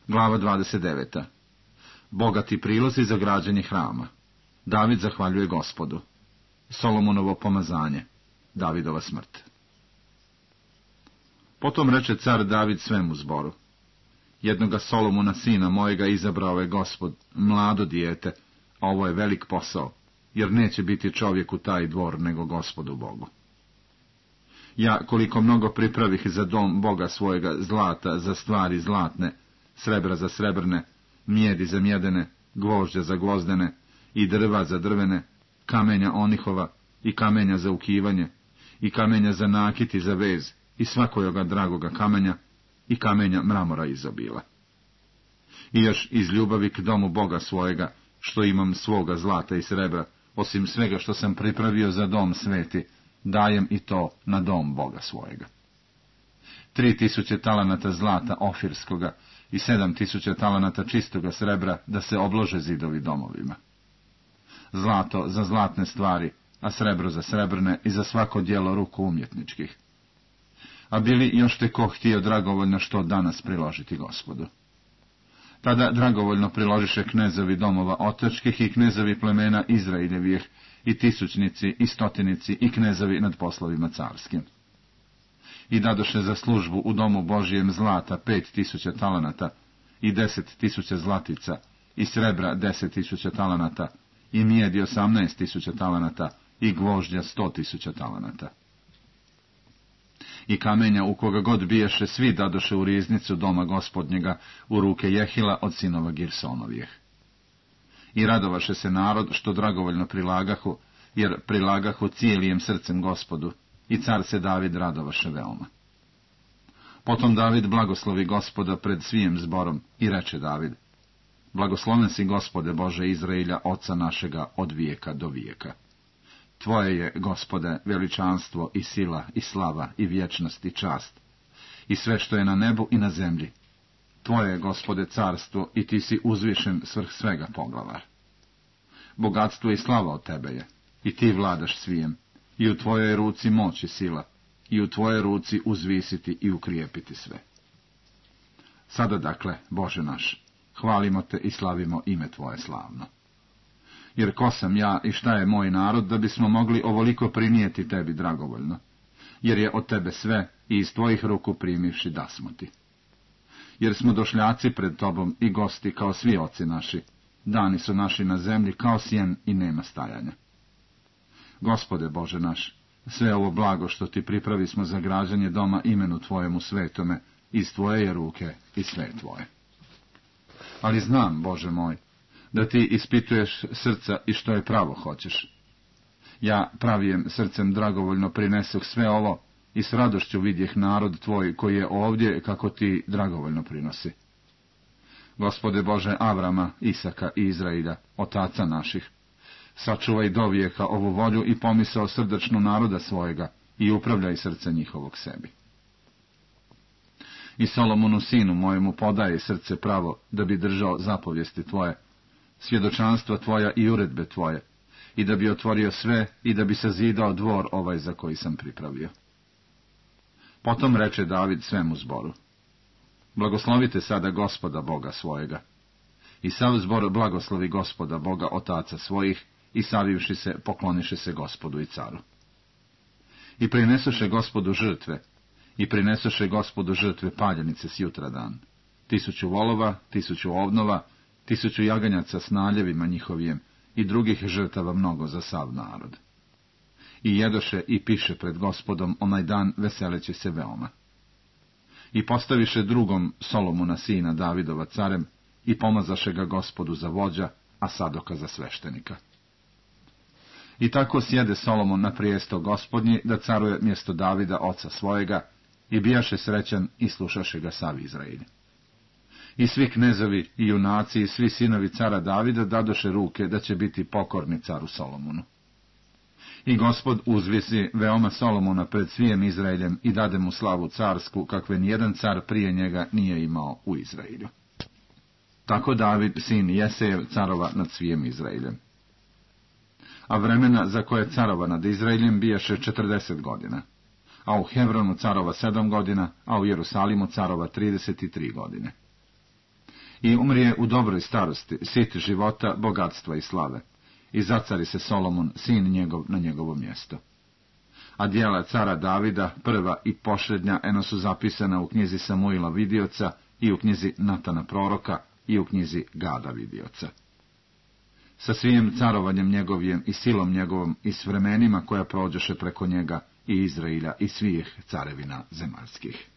Glava 29. Bogati prilozi za građenje hrama. David zahvaljuje Gospodu. Solomonovo pomazanje. Davidova smrt. Potom reče car David svemu zboru: Jednoga Solomona sina mojega izabrao je Gospod, mlado dijete, a ovo je velik posao, jer neće biti čovjeku taj dvor nego Gospodu Bogu. Ja koliko mnogo pripravih za dom Boga svojega zlata za stvari zlatne, srebra za srebrne, mijedi za mjedene, gvožđa za gvozdene, i drva za drvene, kamenja onihova, i kamenja za ukivanje, i kamenja za nakit i za vez, i svakojoga dragoga kamenja, i kamenja mramora izobila. I još iz ljubavi k domu Boga svojega, što imam svoga zlata i srebra, osim svega što sam pripravio za dom sveti, dajem i to na dom Boga svojega. 3000 talanata zlata ofirskoga i 7000 talanata čistoga srebra, da se oblože zidovi domovima. Zlato za zlatne stvari, a srebro za srebrne i za svako djelo ruku umjetničkih. A bili još te ko htio dragovoljno što danas priložiti Gospodu. Tada dragovoljno priložiše knezovi domova otačkih i knezovi plemena Izraeljevih, i tisućnici, i stotinici, i knezovi nad poslovima carskim. I dadoše za službu u domu Božijem zlata 5000 talanata, i 10.000 zlatica, i srebra 10.000 talanata, i mijedi 18.000 talanata, i gvožđa 100.000 talanata. I kamenja u koga god biješe svi dadoše u riznicu doma Gospodnjega u ruke Jehila od sinova Girsonovijeh. I radovaše se narod što dragovoljno prilagahu, jer prilagahu cijelijem srcem Gospodu, i car se David radovaše veoma. Potom David blagoslovi Gospoda pred svijem zborom i reče David: Blagosloven si Gospode Bože Izraelja, oca našega, od vijeka do vijeka. Tvoje je, Gospode, veličanstvo i sila i slava i vječnost i čast, i sve što je na nebu i na zemlji. Tvoje je, Gospode, carstvo, i ti si uzvišen svrh svega poglavar. Bogatstvo i slava od tebe je, i ti vladaš svijem, i u tvojoj ruci moć i sila, i u tvojoj ruci uzvisiti i ukrijepiti sve. Sada dakle, Bože naš, hvalimo te i slavimo ime tvoje slavno. Jer ko sam ja i šta je moj narod, da bismo mogli ovoliko prinijeti tebi dragovoljno, jer je od tebe sve i iz tvojih ruku primivši dasmo ti. Jer smo došljaci pred tobom i gosti kao svi oci naši, dani su naši na zemlji kao sjen i nema stajanja. Gospode Bože naš, sve ovo blago što ti pripravi smo za građanje doma imenu tvojemu svetome, iz tvoje je ruke i sve tvoje. Ali znam, Bože moj, da ti ispituješ srca i što je pravo hoćeš. Ja pravijem srcem dragovoljno prinesoh sve ovo i s radošću vidjeh narod tvoj koji je ovdje kako ti dragovoljno prinosi. Gospode Bože Avrama, Isaka i Izrailja, otaca naših, sačuvaj dovijeka ovu volju i pomisao srdačnu naroda svojega i upravljaj srce njihovog sebi. I Solomonu sinu mojemu podaje srce pravo da bi držao zapovijesti tvoje, svjedočanstva tvoja i uredbe tvoje, i da bi otvorio sve i da bi sazidao dvor ovaj za koji sam pripravio. Potom reče David svemu zboru: Blagoslovite sada Gospoda Boga svojega. I sav zbor blagoslovi Gospoda Boga otaca svojih, i savivši se pokloniše se Gospodu i caru. I prinesoše Gospodu žrtve, i prinesoše Gospodu žrtve paljenice s jutra dan, 1000 volova, 1000 ovnova, 1000 jaganjaca s naljevima njihovijem, i drugih žrtava mnogo za sav narod. I jedoše i piše pred Gospodom onaj dan veseleći se veoma. I postaviše drugom Solomona sina Davidova carem, i pomazaše ga Gospodu za vođa, a Sadoka za sveštenika. I tako sjede Solomon na prijesto Gospodnji, da caruje mjesto Davida oca svojega, i bijaše srećan i slušaše ga sav Izrael. I svi knezovi i junaci i svi sinovi cara Davida dadoše ruke da će biti pokorni caru Solomonu. I Gospod uzvisi veoma Solomona pred svijem Izraeljem i dade mu slavu carsku, kakve nijedan car prije njega nije imao u Izraelju. Tako David, sin Jesejev, carova nad svijem Izraeljem. A vremena za koje carova nad Izraeljem bijaše 40 godina, a u Hebronu carova 7 godina, a u Jerusalimu carova 33 godine. I umrije u dobroj starosti, sit života, bogatstva i slave. I zacari se Solomon, sin njegov, na njegovo mjesto. A djela cara Davida, prva i posljednja, eno su zapisana u knjizi Samuila vidioca i u knjizi Natana proroka i u knjizi Gada vidioca. Sa svim carovanjem njegovim i silom njegovom i s vremenima koja prođeše preko njega i Izrailja i svih carevina zemaljskih.